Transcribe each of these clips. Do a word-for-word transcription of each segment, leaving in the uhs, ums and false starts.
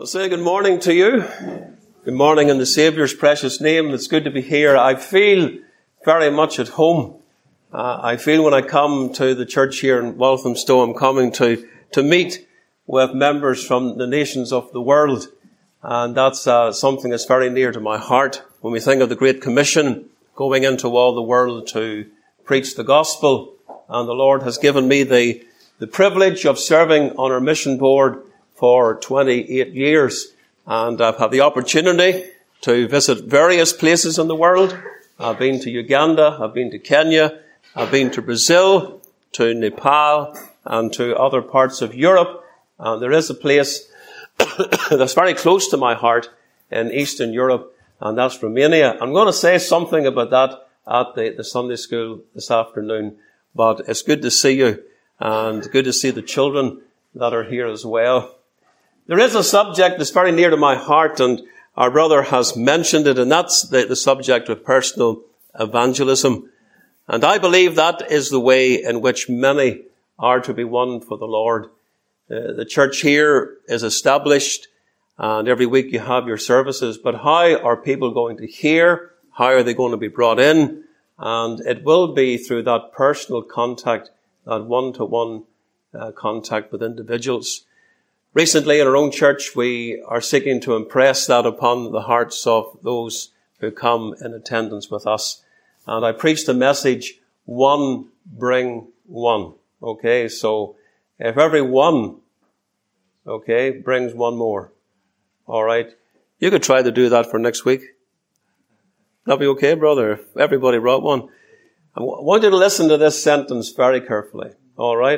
Well, say good morning to you. Good morning in the Saviour's precious name. It's good to be here. I feel very much at home. Uh, I feel when I come to the church here in Walthamstow, I'm coming to, to meet with members from the nations of the world. And that's uh, something that's very near to my heart. When we think of the Great Commission, going into all the world to preach the gospel. And the Lord has given me the, the privilege of serving on our mission board for twenty-eight years. And I've had the opportunity to visit various places in the world. I've been to Uganda, I've been to Kenya, I've been to Brazil, to Nepal, and to other parts of Europe. And there is a place that's very close to my heart in Eastern Europe, and that's Romania. I'm going to say something about that at the, the Sunday school this afternoon, but it's good to see you, and good to see the children that are here as well. There is a subject that's very near to my heart, and our brother has mentioned it, and that's the, the subject of personal evangelism. And I believe that is the way in which many are to be won for the Lord. Uh, the church here is established, and every week you have your services, but how are people going to hear? How are they going to be brought in? And it will be through that personal contact, that one-to-one uh, contact with individuals. Recently, in our own church, we are seeking to impress that upon the hearts of those who come in attendance with us. And I preached the message, one bring one. Okay, so if every one, okay, brings one more, all right, you could try to do that for next week. That'll be okay, brother, if everybody brought one. I want you to listen to this sentence very carefully, all right?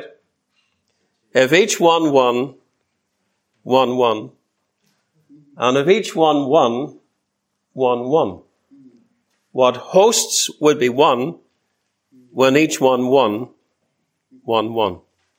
If each one won, one, one. And if each one won, one, one. What hosts would be one when each one won, one, one.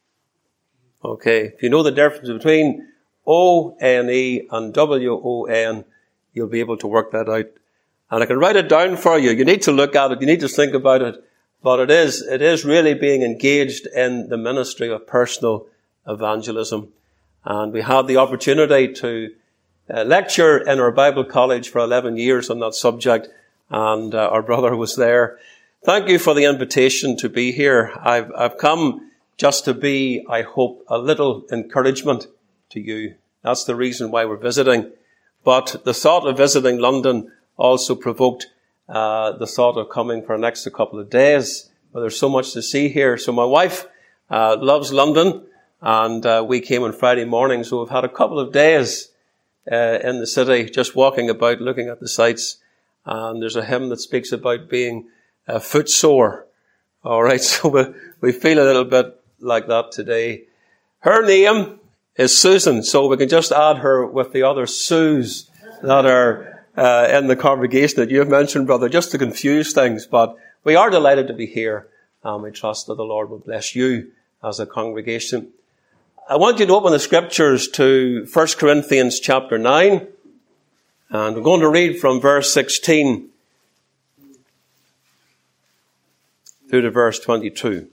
Okay, if you know the difference between O N E and W O N, you'll be able to work that out. And I can write it down for you. You need to look at it. You need to think about it. But it is, it is really being engaged in the ministry of personal evangelism. And we had the opportunity to uh, lecture in our Bible college for eleven years on that subject. And uh, our brother was there. Thank you for the invitation to be here. I've, I've come just to be, I hope, a little encouragement to you. That's the reason why we're visiting. But the thought of visiting London also provoked uh, the thought of coming for an extra couple of days. But there's so much to see here. So my wife uh, loves London. And uh, we came on Friday morning, so we've had a couple of days uh, in the city, just walking about, looking at the sights. And there's a hymn that speaks about being uh, footsore. All right, so we, we feel a little bit like that today. Her name is Susan, so we can just add her with the other Sues that are uh, in the congregation that you've mentioned, brother, just to confuse things. But we are delighted to be here, and we trust that the Lord will bless you as a congregation. I want you to open the scriptures to First Corinthians chapter nine. And we're going to read from verse sixteen through to verse twenty-two.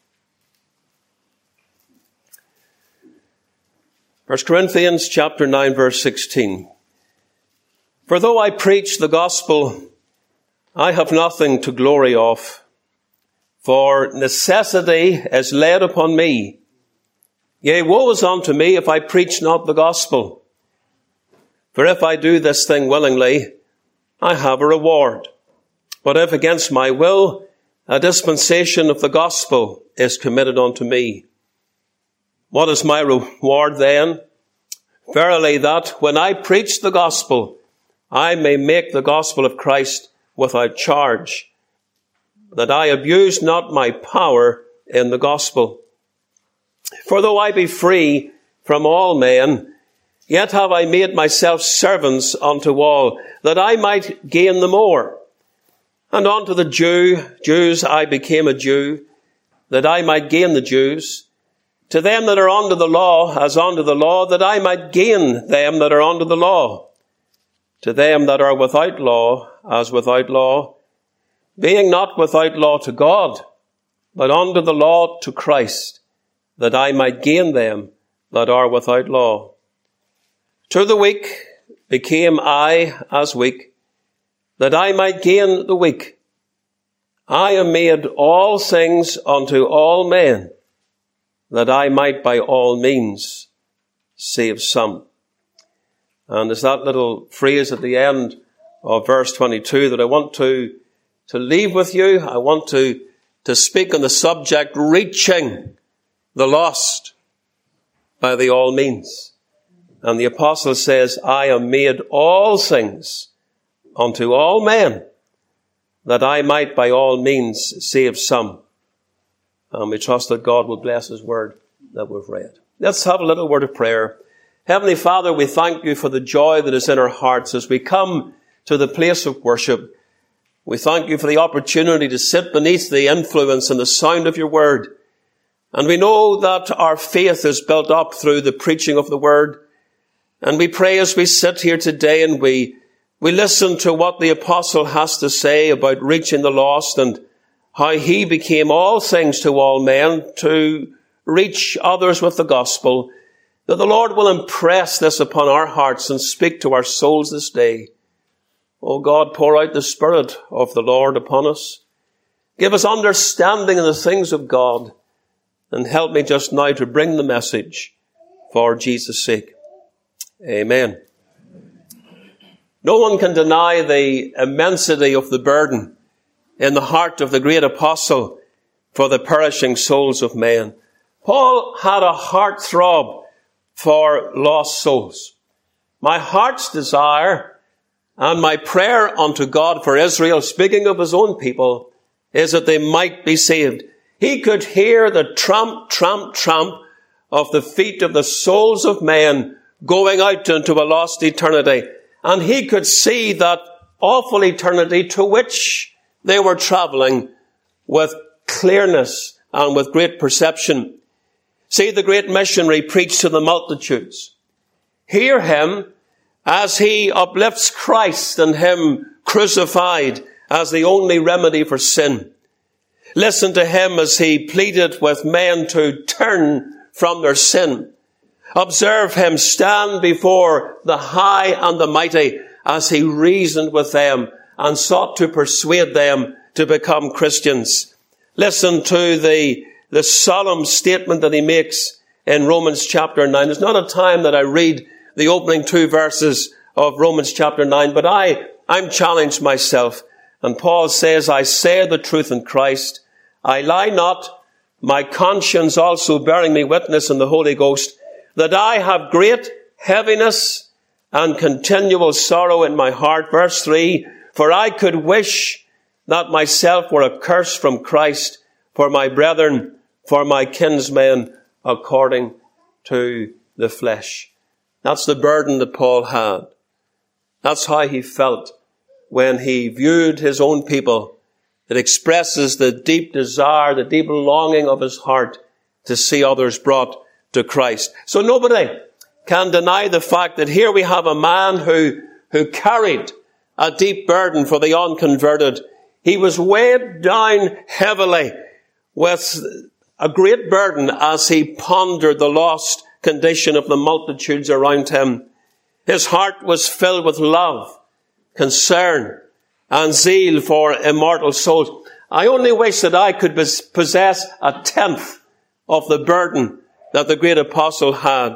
First Corinthians chapter nine, verse sixteen. For though I preach the gospel, I have nothing to glory of, for necessity is laid upon me. Yea, woe is unto me if I preach not the gospel. For if I do this thing willingly, I have a reward. But if against my will, a dispensation of the gospel is committed unto me. What is my reward then? Verily that when I preach the gospel, I may make the gospel of Christ without charge, that I abuse not my power in the gospel. For though I be free from all men, yet have I made myself servants unto all, that I might gain the more. And unto the Jew, Jews I became a Jew, that I might gain the Jews. To them that are under the law, as under the law, that I might gain them that are under the law. To them that are without law, as without law, being not without law to God, but under the law to Christ, that I might gain them that are without law. To the weak became I as weak, that I might gain the weak. I am made all things unto all men, that I might by all means save some. And there's that little phrase at the end of verse twenty-two that I want to, to leave with you. I want to, to speak on the subject, reaching the lost by the all means. And the apostle says, I am made all things unto all men, that I might by all means save some. And we trust that God will bless his word that we've read. Let's have a little word of prayer. Heavenly Father, we thank you for the joy that is in our hearts as we come to the place of worship. We thank you for the opportunity to sit beneath the influence and the sound of your word. And we know that our faith is built up through the preaching of the word. And we pray as we sit here today and we, we listen to what the apostle has to say about reaching the lost and how he became all things to all men to reach others with the gospel, that the Lord will impress this upon our hearts and speak to our souls this day. Oh God, pour out the Spirit of the Lord upon us. Give us understanding in the things of God, and help me just now to bring the message for Jesus' sake. Amen. No one can deny the immensity of the burden in the heart of the great apostle for the perishing souls of men. Paul had a heart throb for lost souls. My heart's desire and my prayer unto God for Israel, speaking of his own people, is that they might be saved. He could hear the tramp, tramp, tramp of the feet of the souls of men going out into a lost eternity. And he could see that awful eternity to which they were traveling with clearness and with great perception. See the great missionary preach to the multitudes. Hear him as he uplifts Christ and him crucified as the only remedy for sin. Listen to him as he pleaded with men to turn from their sin. Observe him stand before the high and the mighty as he reasoned with them and sought to persuade them to become Christians. Listen to the, the solemn statement that he makes in Romans chapter nine. There's not a time that I read the opening two verses of Romans chapter nine, but I, I'm challenged myself. And Paul says, I say the truth in Christ. I lie not, my conscience also bearing me witness in the Holy Ghost, that I have great heaviness and continual sorrow in my heart. Verse three, for I could wish that myself were accursed from Christ for my brethren, for my kinsmen, according to the flesh. That's the burden that Paul had. That's how he felt when he viewed his own people. It expresses the deep desire, the deep longing of his heart to see others brought to Christ. So nobody can deny the fact that here we have a man who, who carried a deep burden for the unconverted. He was weighed down heavily with a great burden as he pondered the lost condition of the multitudes around him. His heart was filled with love, concern, and zeal for immortal souls. I only wish that I could possess a tenth of the burden that the great apostle had.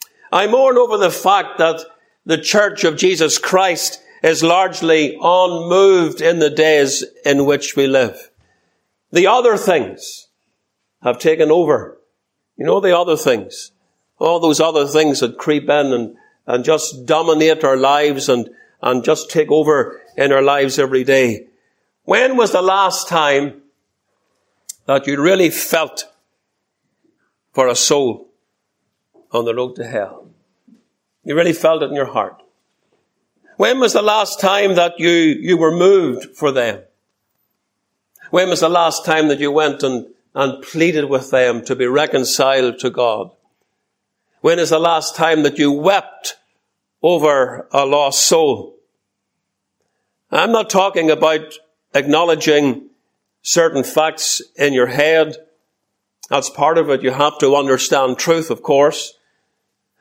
I mourn over the fact that the Church of Jesus Christ is largely unmoved in the days in which we live. The other things have taken over. You know, the other things. All those other things that creep in and, and just dominate our lives and, and just take over in our lives every day. When was the last time that you really felt for a soul on the road to hell? You really felt it in your heart. When was the last time that you, you were moved for them? When was the last time that you went and, and pleaded with them to be reconciled to God? When is the last time that you wept over a lost soul? I'm not talking about acknowledging certain facts in your head. That's part of it. You have to understand truth, of course.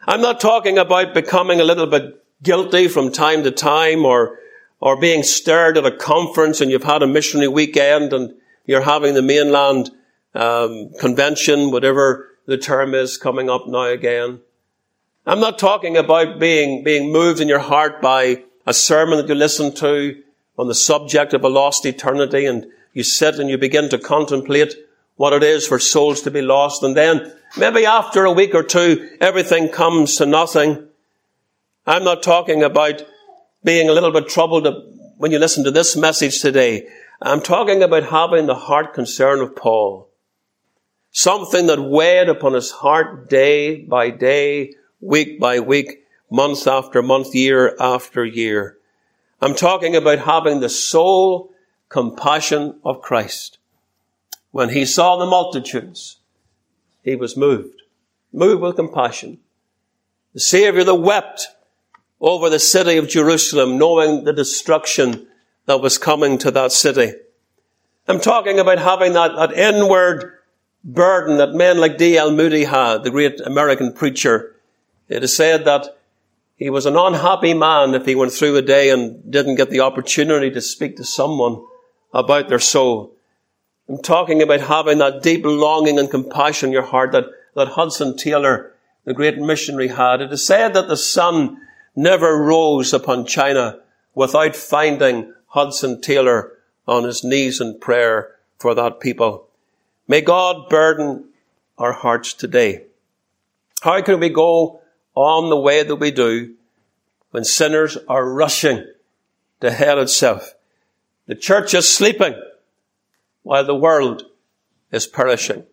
I'm not talking about becoming a little bit guilty from time to time, or or being stirred at a conference and you've had a missionary weekend and you're having the mainland um, convention, whatever the term is, coming up now again. I'm not talking about being being moved in your heart by a sermon that you listen to on the subject of a lost eternity, and you sit and you begin to contemplate what it is for souls to be lost, and then maybe after a week or two everything comes to nothing. I'm not talking about being a little bit troubled when you listen to this message today. I'm talking about having the heart concern of Paul. Something that weighed upon his heart day by day, week by week, month after month, year after year. I'm talking about having the soul compassion of Christ. When he saw the multitudes, he was moved. Moved with compassion. The Savior that wept over the city of Jerusalem, knowing the destruction that was coming to that city. I'm talking about having that, that inward burden that men like D L Moody had, the great American preacher. It is said that he was an unhappy man if he went through a day and didn't get the opportunity to speak to someone about their soul. I'm talking about having that deep longing and compassion in your heart that, that Hudson Taylor, the great missionary, had. It is said that the sun never rose upon China without finding Hudson Taylor on his knees in prayer for that people. May God burden our hearts today. How can we go on the way that we do when sinners are rushing to hell itself? The church is sleeping while the world is perishing.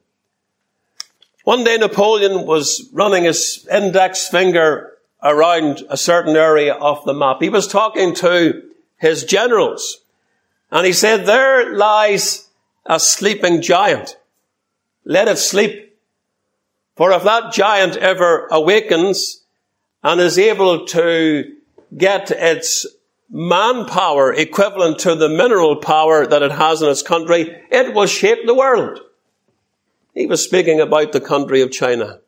One day Napoleon was running his index finger around a certain area of the map. He was talking to his generals, and he said, "There lies a sleeping giant. Let it sleep. For if that giant ever awakens and is able to get its manpower equivalent to the mineral power that it has in its country, it will shake the world." He was speaking about the country of China.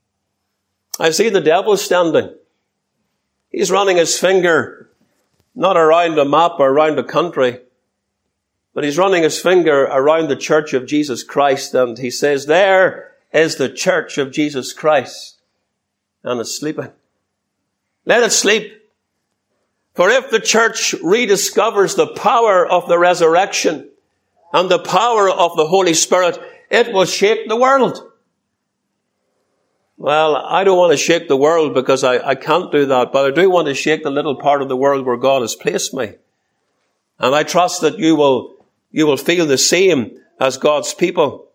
I see the devil standing. He's running his finger not around a map or around a country, but he's running his finger around the church of Jesus Christ, and he says, there is the church of Jesus Christ, and it's sleeping. Let it sleep. For if the church rediscovers the power of the resurrection and the power of the Holy Spirit, it will shake the world. Well, I don't want to shake the world because I, I can't do that, but I do want to shake the little part of the world where God has placed me. And I trust that you will, you will feel the same as God's people.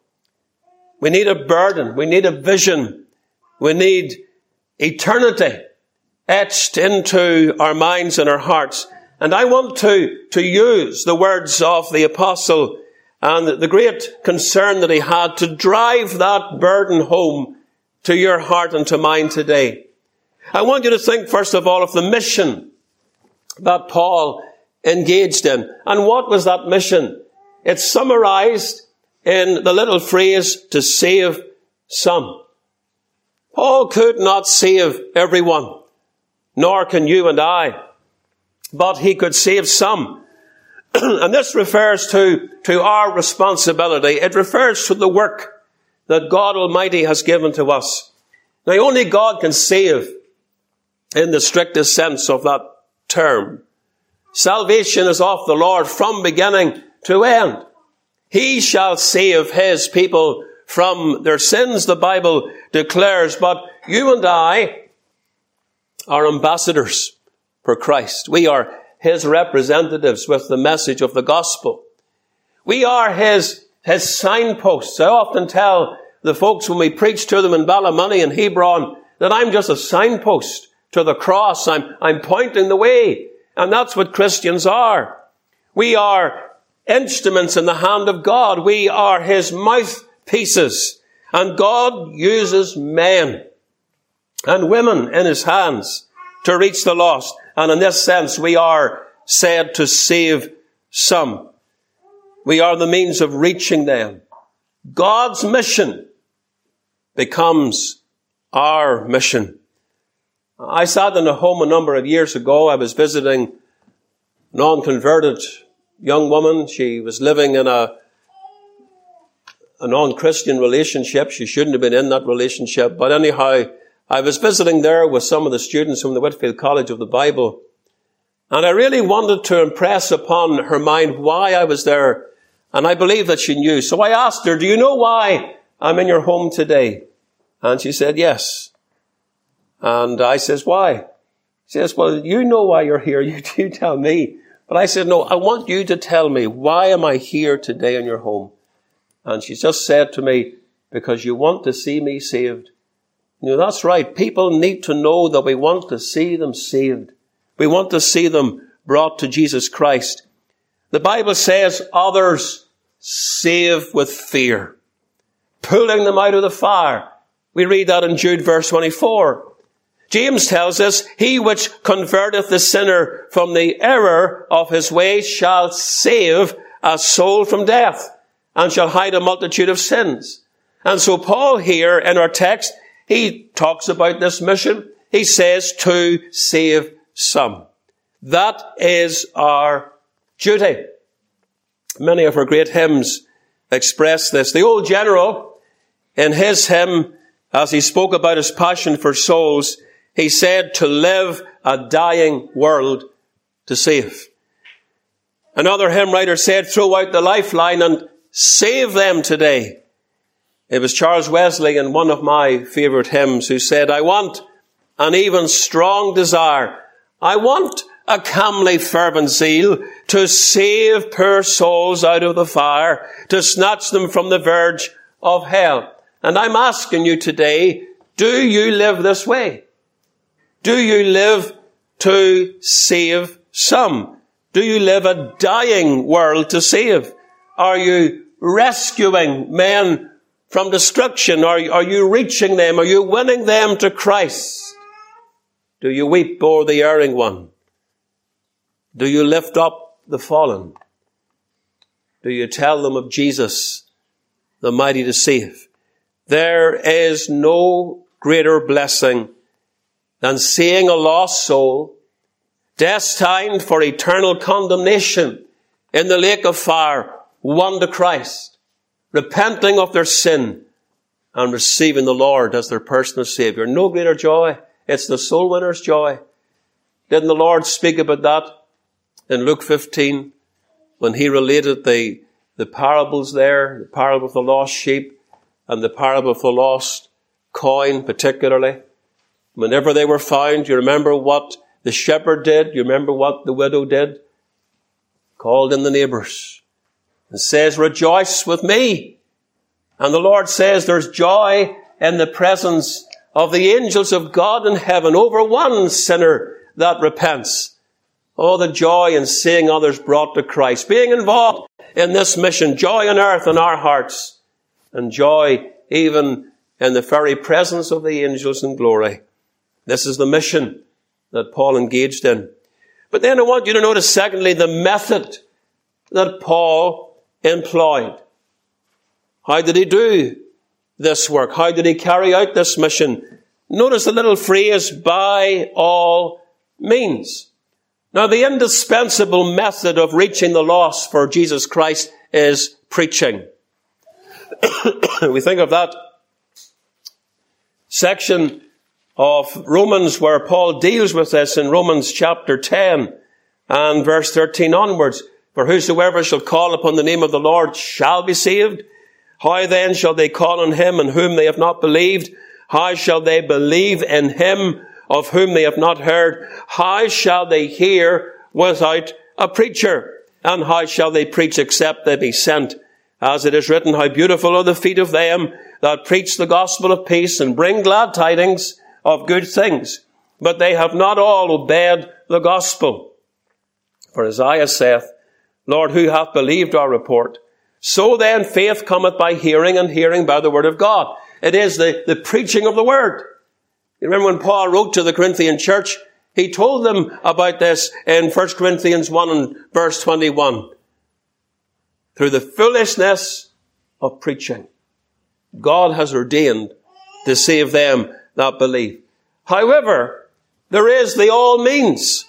We need a burden. We need a vision. We need eternity etched into our minds and our hearts. And I want to, to use the words of the apostle and the great concern that he had to drive that burden home to your heart and to mine today. I want you to think, first of all, of the mission that Paul engaged in. And what was that mission? It's summarized in the little phrase, to save some. Paul could not save everyone, nor can you and I, but he could save some. And this refers to, to our responsibility. It refers to the work that God Almighty has given to us. Now, only God can save in the strictest sense of that term. Salvation is of the Lord from beginning to end. He shall save his people from their sins, the Bible declares. But you and I are ambassadors for Christ. We are his representatives with the message of the gospel. We are his, his signposts. I often tell the folks when we preach to them in Ballymoney and Hebron that I'm just a signpost to the cross. I'm, I'm pointing the way. And that's what Christians are. We are instruments in the hand of God. We are his mouthpieces. And God uses men and women in his hands to reach the lost. And in this sense, we are said to save some. We are the means of reaching them. God's mission becomes our mission. I sat in a home a number of years ago. I was visiting a non-converted young woman. She was living in a, a non-Christian relationship. She shouldn't have been in that relationship. But anyhow, I was visiting there with some of the students from the Whitefield College of the Bible. And I really wanted to impress upon her mind why I was there. And I believe that she knew. So I asked her, do you know why I'm in your home today? And she said, yes. And I says, why? She says, well, you know why you're here. You do tell me. But I said, no, I want you to tell me, why am I here today in your home? And she just said to me, because you want to see me saved. You know, that's right. People need to know that we want to see them saved. We want to see them brought to Jesus Christ. The Bible says others save with fear, pulling them out of the fire. We read that in Jude verse twenty-four. James tells us, he which converteth the sinner from the error of his ways shall save a soul from death and shall hide a multitude of sins. And so Paul here in our text, he talks about this mission. He says to save some. That is our duty. Many of our great hymns express this. The old general, in his hymn, as he spoke about his passion for souls, he said to live a dying world to save. Another hymn writer said, throw out the lifeline and save them today. It was Charles Wesley in one of my favorite hymns who said, I want an even strong desire. I want a comely fervent zeal to save poor souls out of the fire, to snatch them from the verge of hell. And I'm asking you today, do you live this way? Do you live to save some? Do you live a dying world to save? Are you rescuing men from destruction? Are, are you reaching them? Are you winning them to Christ? Do you weep o'er the erring one? Do you lift up the fallen? Do you tell them of Jesus, the mighty to save? There is no greater blessing than seeing a lost soul destined for eternal condemnation in the lake of fire, won to Christ, repenting of their sin and receiving the Lord as their personal Savior. No greater joy. It's the soul winner's joy. Didn't the Lord speak about that in Luke fifteen when he related the, the parables there, the parable of the lost sheep and the parable of the lost coin particularly? Whenever they were found, you remember what the shepherd did? You remember what the widow did? Called in the neighbors and says, rejoice with me. And the Lord says there's joy in the presence of the angels of God in heaven over one sinner that repents. Oh, the joy in seeing others brought to Christ, being involved in this mission, joy on earth in our hearts, and joy even in the very presence of the angels in glory. This is the mission that Paul engaged in. But then I want you to notice, secondly, the method that Paul employed. How did he do this work? How did he carry out this mission? Notice the little phrase, by all means. Now, the indispensable method of reaching the lost for Jesus Christ is preaching. We think of that section of Romans where Paul deals with this in Romans chapter ten and verse thirteen onwards. For whosoever shall call upon the name of the Lord shall be saved. How then shall they call on him in whom they have not believed? How shall they believe in him of whom they have not heard? How shall they hear without a preacher? And how shall they preach except they be sent? As it is written, how beautiful are the feet of them that preach the gospel of peace and bring glad tidings of good things. But they have not all obeyed the gospel. For Isaiah saith, Lord, who hath believed our report? So then faith cometh by hearing, and hearing by the word of God. It is the, the preaching of the word. You remember when Paul wrote to the Corinthian church, he told them about this in First Corinthians one and verse twenty-one. Through the foolishness of preaching, God has ordained to save them that believe. However, There is the all means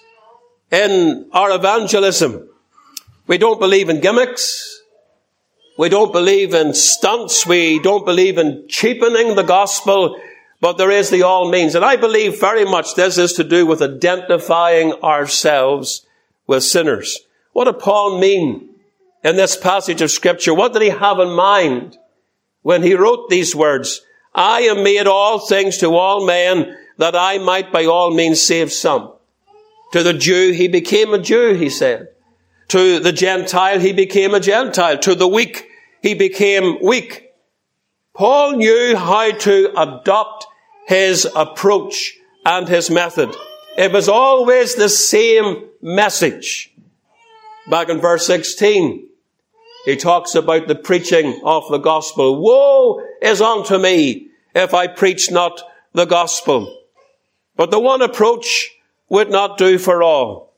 in our evangelism. We don't believe in gimmicks. We don't believe in stunts. We don't believe in cheapening the gospel. But there is the all means. And I believe very much this is to do with identifying ourselves with sinners. What did Paul mean in this passage of Scripture? What did he have in mind when he wrote these words? I am made all things to all men, that I might by all means save some. To the Jew, he became a Jew, he said. To the Gentile, he became a Gentile. To the weak, he became weak. Paul knew how to adopt his approach and his method. It was always the same message. Back in verse sixteen, he talks about the preaching of the gospel. Woe is unto me if I preach not the gospel. But the one approach would not do for all.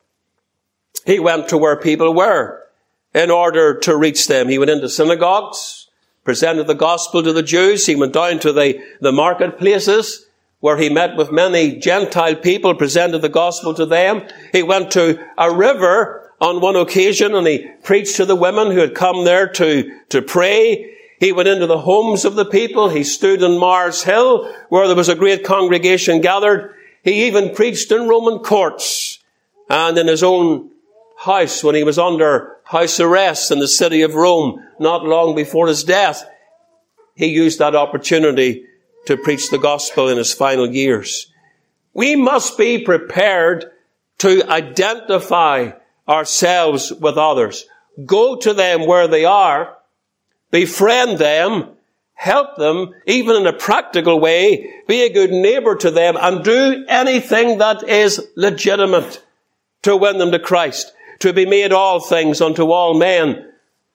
He went to where people were in order to reach them. He went into synagogues, presented the gospel to the Jews. He went down to the, the marketplaces where he met with many Gentile people, presented the gospel to them. He went to a river on one occasion and he preached to the women who had come there to, to pray. He went into the homes of the people. He stood on Mars Hill where there was a great congregation gathered. He even preached in Roman courts and in his own house when he was under house arrest in the city of Rome not long before his death. He used that opportunity to preach the gospel in his final years. We must be prepared to identify ourselves with others. Go to them where they are, befriend them, help them, even in a practical way, be a good neighbor to them, and do anything that is legitimate to win them to Christ. To be made all things unto all men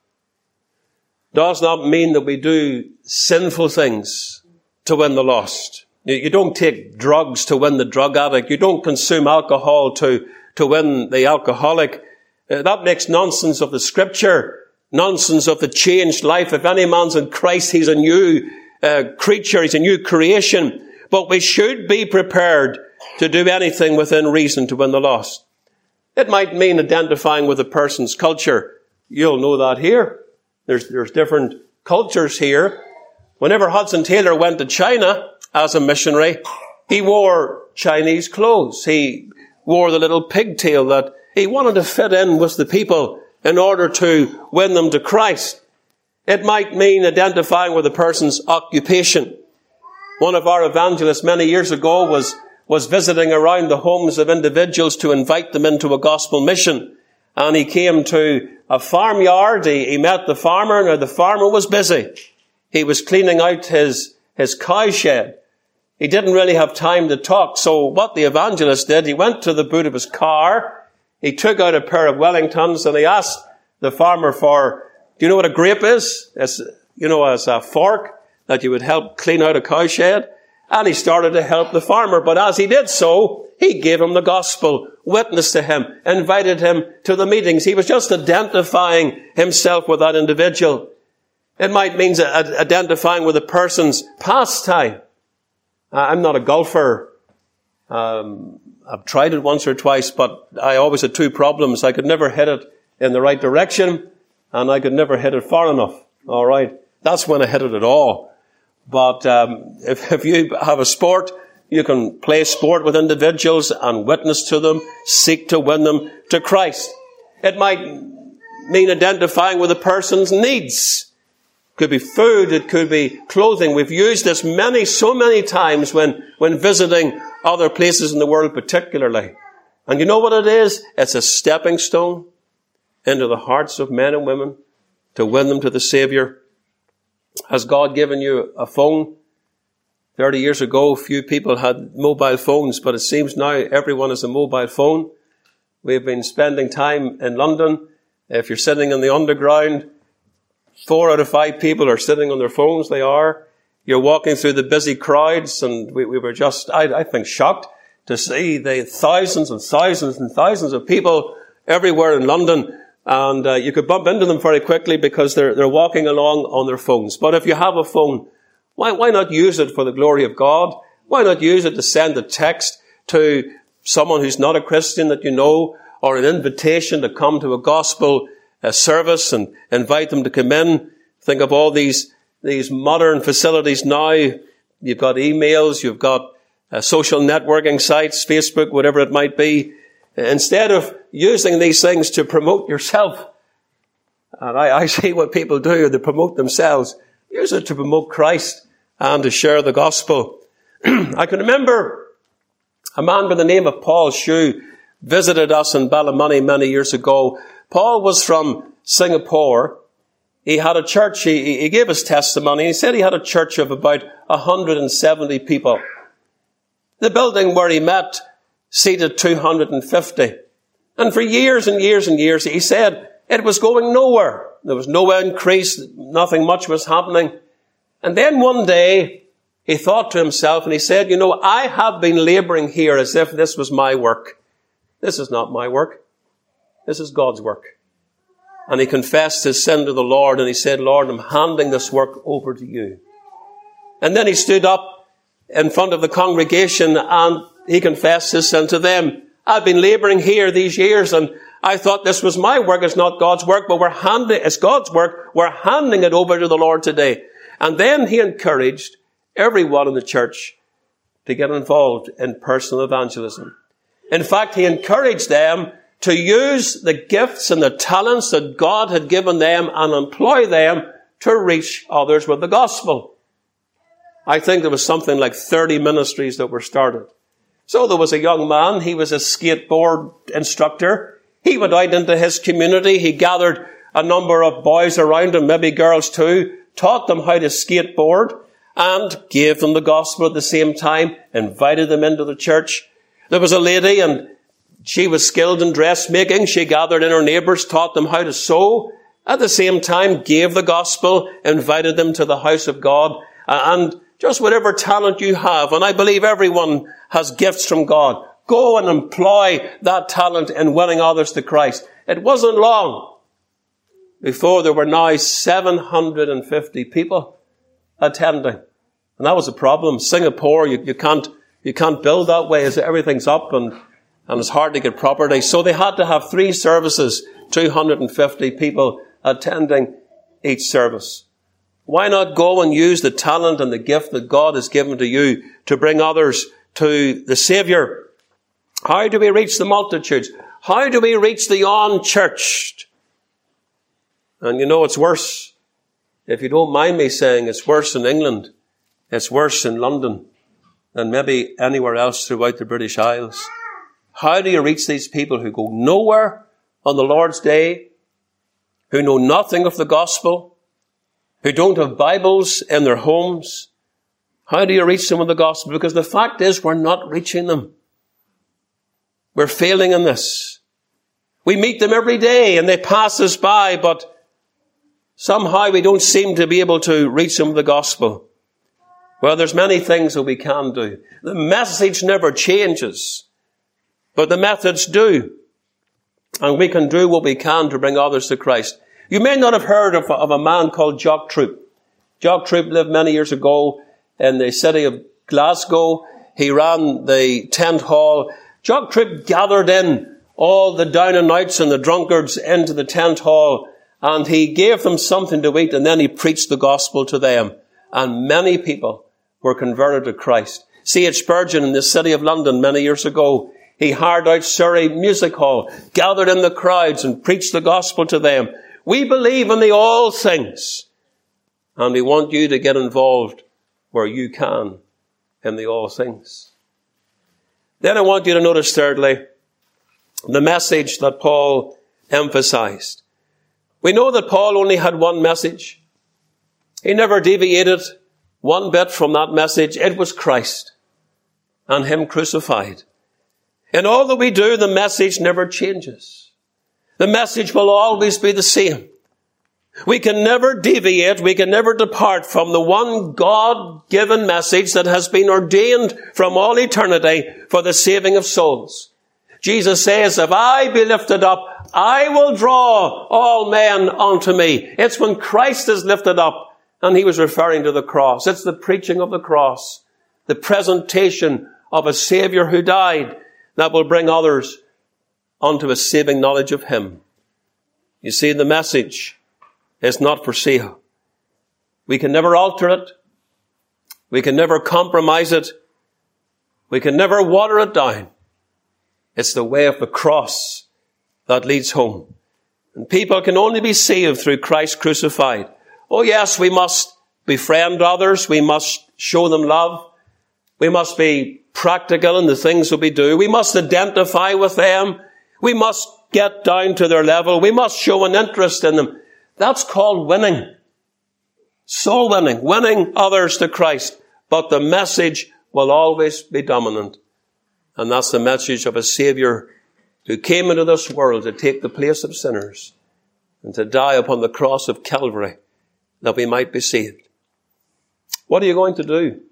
does not mean that we do sinful things to win the lost. You don't take drugs to win the drug addict. You don't consume alcohol to, to win the alcoholic. Uh, that makes nonsense of the Scripture, nonsense of the changed life. If any man's in Christ, he's a new uh, creature, he's a new creation. But we should be prepared to do anything within reason to win the lost. It might mean identifying with a person's culture. You'll know that here. There's, there's different cultures here. Whenever Hudson Taylor went to China as a missionary, he wore Chinese clothes. He wore the little pigtail that he wanted to fit in with the people in order to win them to Christ. It might mean identifying with a person's occupation. One of our evangelists many years ago was, was visiting around the homes of individuals to invite them into a gospel mission. And he came to a farmyard. He, he met the farmer. Now the farmer was busy. He was cleaning out his, his cow shed. He didn't really have time to talk. So what the evangelist did, he went to the boot of his car. He took out a pair of Wellingtons and he asked the farmer for, do you know what a grape is? It's, you know, as a fork that you would help clean out a cow shed. And he started to help the farmer. But as he did so, he gave him the gospel, witnessed to him, invited him to the meetings. He was just identifying himself with that individual. It might mean identifying with a person's pastime. I'm not a golfer. Um, I've tried it once or twice, but I always had two problems. I could never hit it in the right direction, and I could never hit it far enough. All right. That's when I hit it at all. But um, if, if you have a sport, you can play sport with individuals and witness to them, seek to win them to Christ. It might mean identifying with a person's needs. It could be food, it could be clothing. We've used this many, so many times when, when visiting other places in the world particularly. And you know what it is? It's a stepping stone into the hearts of men and women to win them to the Savior. Has God given you a phone? Thirty years ago, few people had mobile phones, but it seems now everyone has a mobile phone. We've been spending time in London. If you're sitting in the underground, four out of five people are sitting on their phones. They are. You're walking through the busy crowds, and we, we were just, I, I think, shocked to see the thousands and thousands and thousands of people everywhere in London. And uh, you could bump into them very quickly because they're they're walking along on their phones. But if you have a phone, why why not use it for the glory of God? Why not use it to send a text to someone who's not a Christian that you know, or an invitation to come to a gospel uh, service and invite them to come in. Think of all these, these modern facilities now. You've got emails, you've got uh, social networking sites, Facebook, whatever it might be. Instead of using these things to promote yourself, and I, I see what people do, they promote themselves. Use it to promote Christ and to share the gospel. I can remember a man by the name of Paul Shue visited us in Ballymoney many years ago. Paul was from Singapore. He had a church, he, he gave his testimony. He said he had a church of about one hundred seventy people. The building where he met seated two hundred fifty. And for years and years and years, he said it was going nowhere. There was no increase, nothing much was happening. And then one day, he thought to himself and he said, you know, I have been laboring here as if this was my work. This is not my work. This is God's work. And he confessed his sin to the Lord and he said, Lord, I'm handing this work over to you. And then he stood up in front of the congregation and he confessed his sin to them. I've been laboring here these years and I thought this was my work. It's not God's work, but we're handing, it's God's work. We're handing it over to the Lord today. And then he encouraged everyone in the church to get involved in personal evangelism. In fact, he encouraged them to use the gifts and the talents that God had given them and employ them to reach others with the gospel. I think there was something like thirty ministries that were started. So there was a young man, he was a skateboard instructor. He went out into his community, he gathered a number of boys around him, maybe girls too, taught them how to skateboard and gave them the gospel at the same time, invited them into the church. There was a lady and she was skilled in dressmaking. She gathered in her neighbours, taught them how to sew. At the same time, gave the gospel, invited them to the house of God. And just whatever talent you have, and I believe everyone has gifts from God, go and employ that talent in winning others to Christ. It wasn't long before there were now seven hundred fifty people attending. And that was a problem. Singapore, you, you can't you can't build that way as everything's up and, and it's hard to get property. So they had to have three services, two hundred fifty people attending each service. Why not go and use the talent and the gift that God has given to you to bring others to the Saviour? How do we reach the multitudes? How do we reach the unchurched? And you know, it's worse. If you don't mind me saying, it's worse in England. It's worse in London than maybe anywhere else throughout the British Isles. How do you reach these people who go nowhere on the Lord's day, who know nothing of the gospel, who don't have Bibles in their homes? How do you reach them with the gospel? Because the fact is, we're not reaching them. We're failing in this. We meet them every day and they pass us by, but somehow we don't seem to be able to reach them with the gospel. Well, there's many things that we can do. The message never changes, but the methods do. And we can do what we can to bring others to Christ. You may not have heard of, of a man called Jock Troop. Jock Troop lived many years ago in the city of Glasgow. He ran the tent hall. Jock Troop gathered in all the down and outs and the drunkards into the tent hall, and he gave them something to eat, and then he preached the gospel to them. And many people were converted to Christ. C H Spurgeon in the city of London many years ago, he hired out Surrey Music Hall, gathered in the crowds and preached the gospel to them. We believe in the all things, and we want you to get involved where you can in the all things. Then I want you to notice, thirdly, the message that Paul emphasized. We know that Paul only had one message. He never deviated one bit from that message. It was Christ and Him crucified. In all that we do, the message never changes. The message will always be the same. We can never deviate, we can never depart from the one God-given message that has been ordained from all eternity for the saving of souls. Jesus says, if I be lifted up, I will draw all men unto me. It's when Christ is lifted up, and he was referring to the cross. It's the preaching of the cross, the presentation of a Saviour who died, that will bring others unto a saving knowledge of him. You see, the message is not for sale. We can never alter it. We can never compromise it. We can never water it down. It's the way of the cross that leads home. And people can only be saved through Christ crucified. Oh yes, we must befriend others. We must show them love. We must be practical in the things that we do. We must identify with them. We must get down to their level. We must show an interest in them. That's called winning. Soul winning. Winning others to Christ. But the message will always be dominant. And that's the message of a Saviour who came into this world to take the place of sinners and to die upon the cross of Calvary that we might be saved. What are you going to do?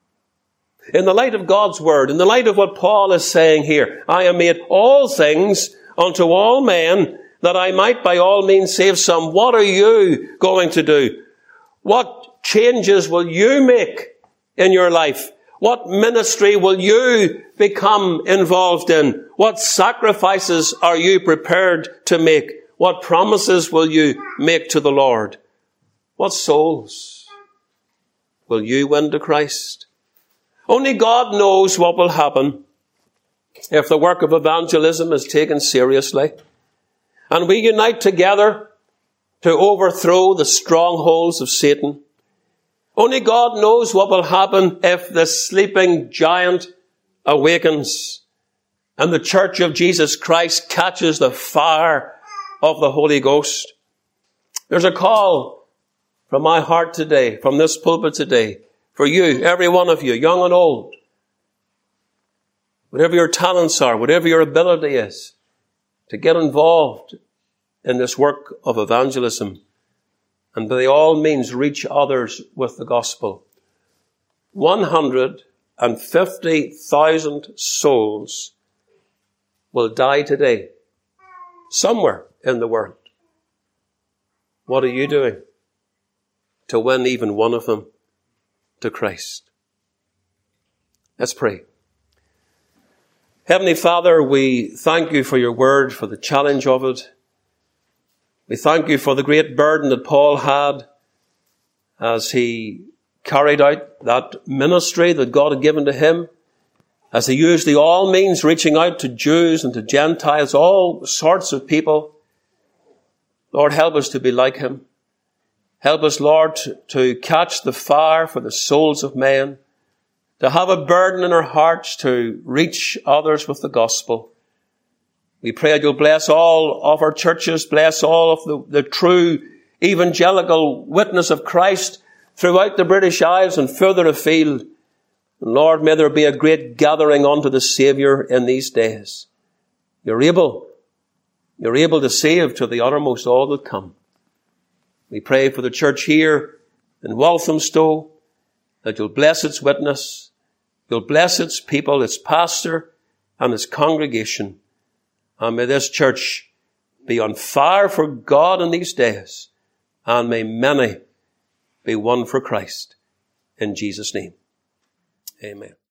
In the light of God's word, in the light of what Paul is saying here, I am made all things unto all men that I might by all means save some. What are you going to do? What changes will you make in your life? What ministry will you become involved in? What sacrifices are you prepared to make? What promises will you make to the Lord? What souls will you win to Christ? Only God knows what will happen if the work of evangelism is taken seriously and we unite together to overthrow the strongholds of Satan. Only God knows what will happen if the sleeping giant awakens and the Church of Jesus Christ catches the fire of the Holy Ghost. There's a call from my heart today, from this pulpit today, for you, every one of you, young and old, whatever your talents are, whatever your ability is, to get involved in this work of evangelism and by all means reach others with the gospel. one hundred fifty thousand souls will die today, somewhere in the world. What are you doing to win even one of them to Christ? Let's pray. Heavenly Father, we thank you for your word, for the challenge of it. We thank you for the great burden that Paul had as he carried out that ministry that God had given to him, as he used the all means reaching out to Jews and to Gentiles, all sorts of people. Lord, help us to be like him. Help us, Lord, to catch the fire for the souls of men, to have a burden in our hearts to reach others with the gospel. We pray that you'll bless all of our churches, bless all of the, the true evangelical witness of Christ throughout the British Isles and further afield. And Lord, may there be a great gathering unto the Saviour in these days. You're able, you're able to save to the uttermost all that come. We pray for the church here in Walthamstow, that you'll bless its witness, you'll bless its people, its pastor and its congregation. And may this church be on fire for God in these days. And may many be won for Christ. In Jesus' name. Amen.